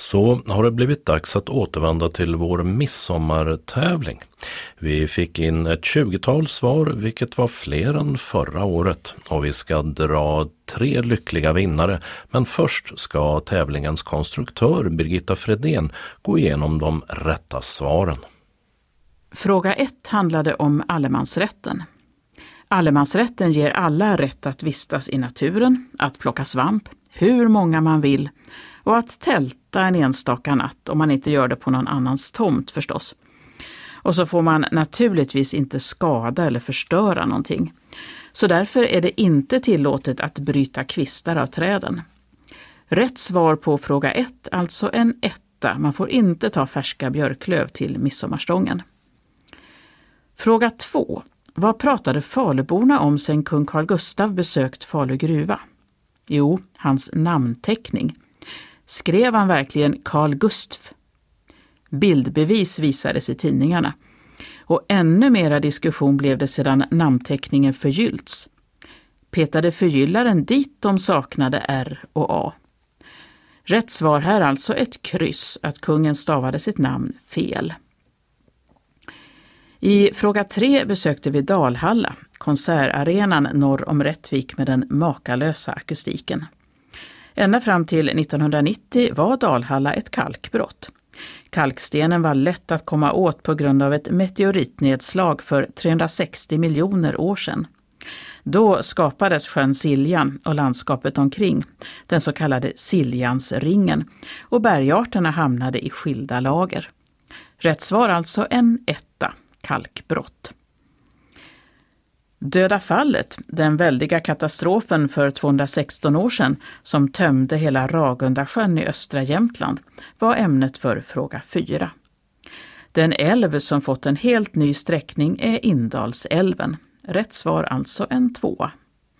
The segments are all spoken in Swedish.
Så har det blivit dags att återvända till vår midsommartävling. Vi fick in ett 20-tal svar, vilket var fler än förra året. Och vi ska dra 3 lyckliga vinnare. Men först ska tävlingens konstruktör Birgitta Fredén gå igenom de rätta svaren. Fråga 1 handlade om allemansrätten. Allemansrätten ger alla rätt att vistas i naturen, att plocka svamp, hur många man vill och att tälta en enstaka natt om man inte gör det på någon annans tomt förstås. Och så får man naturligtvis inte skada eller förstöra någonting. Så därför är det inte tillåtet att bryta kvistar av träden. Rätt svar på fråga 1, alltså en 1. Man får inte ta färska björklöv till midsommarstången. Fråga 2. Vad pratade Faluborna om sen kung Carl Gustaf besökt Falu gruva? Jo, hans namnteckning. Skrev han verkligen Carl Gustaf? Bildbevis visades i tidningarna. Och ännu mera diskussion blev det sedan namnteckningen förgyllts. Petade förgyllaren dit de saknade R och A. Rätt svar här alltså ett kryss, att kungen stavade sitt namn fel. I fråga 3 besökte vi Dalhalla, konsertarenan norr om Rättvik med den makalösa akustiken. Ända fram till 1990 var Dalhalla ett kalkbrott. Kalkstenen var lätt att komma åt på grund av ett meteoritnedslag för 360 miljoner år sedan. Då skapades sjön Siljan och landskapet omkring, den så kallade Siljansringen, och bergarterna hamnade i skilda lager. Rätt svar alltså en 1, kalkbrott. Döda fallet, den väldiga katastrofen för 216 år sedan som tömde hela Ragundasjön i östra Jämtland, var ämnet för fråga 4. Den älv som fått en helt ny sträckning är Indalsälven. Rätt svar alltså en 2.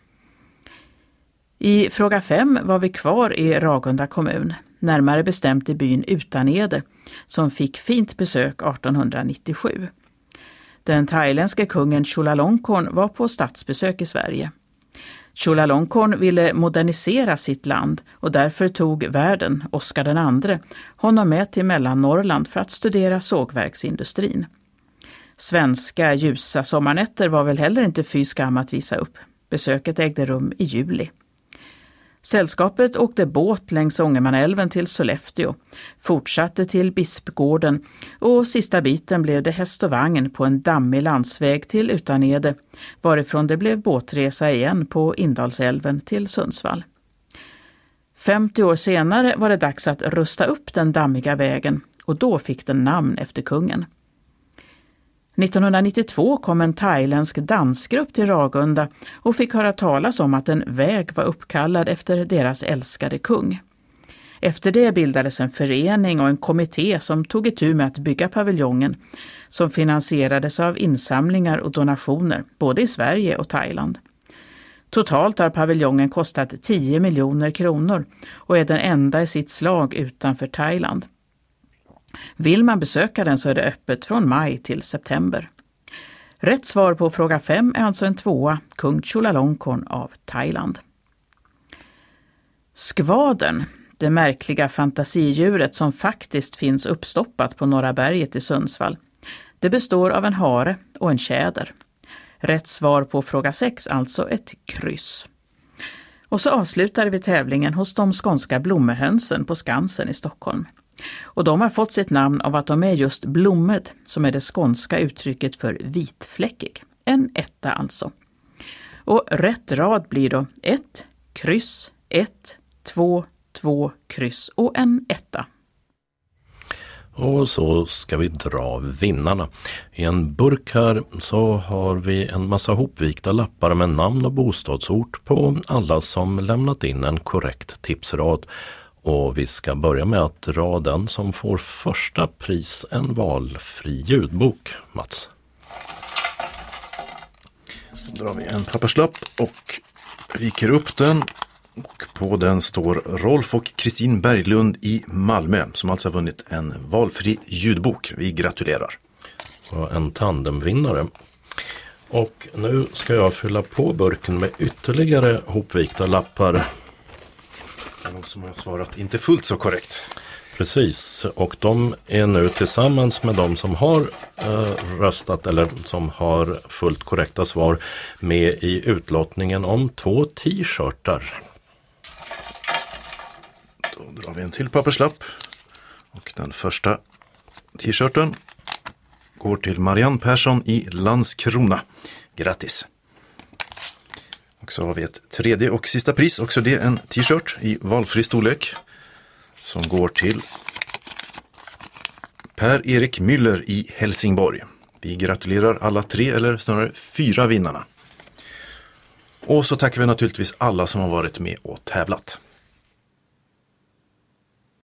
I fråga 5 var vi kvar i Ragunda kommun, närmare bestämt i byn Utanede, som fick fint besök 1897. Den thailändske kungen Chulalongkorn var på statsbesök i Sverige. Chulalongkorn ville modernisera sitt land och därför tog värden, Oscar II, honom med till Mellannorrland för att studera sågverksindustrin. Svenska ljusa sommarnätter var väl heller inte fy skam att visa upp. Besöket ägde rum i juli. Sällskapet åkte båt längs Ångermanälven till Sollefteå, fortsatte till Bispgården och sista biten blev det häst och vagn på en dammig landsväg till Utanede, varifrån det blev båtresa igen på Indalsälven till Sundsvall. 50 år senare var det dags att rusta upp den dammiga vägen och då fick den namn efter kungen. 1992 kom en thailändsk dansgrupp till Ragunda och fick höra talas om att en väg var uppkallad efter deras älskade kung. Efter det bildades en förening och en kommitté som tog itu med att bygga paviljongen, som finansierades av insamlingar och donationer både i Sverige och Thailand. Totalt har paviljongen kostat 10 miljoner kronor och är den enda i sitt slag utanför Thailand. Vill man besöka den så är det öppet från maj till september. Rätt svar på fråga 5 är alltså en 2, kung Chulalongkorn av Thailand. Skvadern, det märkliga fantasidjuret som faktiskt finns uppstoppat på Norra berget i Sundsvall. Det består av en hare och en tjäder. Rätt svar på fråga 6, alltså ett kryss. Och så avslutade vi tävlingen hos de skånska blommehönsen på Skansen i Stockholm. Och de har fått sitt namn av att de är just blommed, som är det skånska uttrycket för vitfläckig. En 1 alltså. Och rätt rad blir då 1, kryss, 1, 2, 2, kryss och en 1. Och så ska vi dra vinnarna. I en burk här så har vi en massa hopvikta lappar med namn och bostadsort på alla som lämnat in en korrekt tipsrad. Och vi ska börja med att dra den som får första pris, en valfri ljudbok. Mats. Då drar vi en papperslapp och viker upp den. Och på den står Rolf och Kristin Berglund i Malmö, som alltså har vunnit en valfri ljudbok. Vi gratulerar. Och en tandemvinnare. Och nu ska jag fylla på burken med ytterligare hopvikta lappar. Någon som har svarat inte fullt så korrekt. Precis, och de är nu tillsammans med de som har röstat eller som har fullt korrekta svar med i utlottningen om 2 t-shirtar. Då drar vi en till papperslapp. Och den första t-shirten går till Marianne Persson i Landskrona. Grattis! Och så har vi ett tredje och sista pris. Också det en t-shirt i valfri storlek. Som går till Per-Erik Müller i Helsingborg. Vi gratulerar alla 3 eller snarare 4 vinnarna. Och så tackar vi naturligtvis alla som har varit med och tävlat.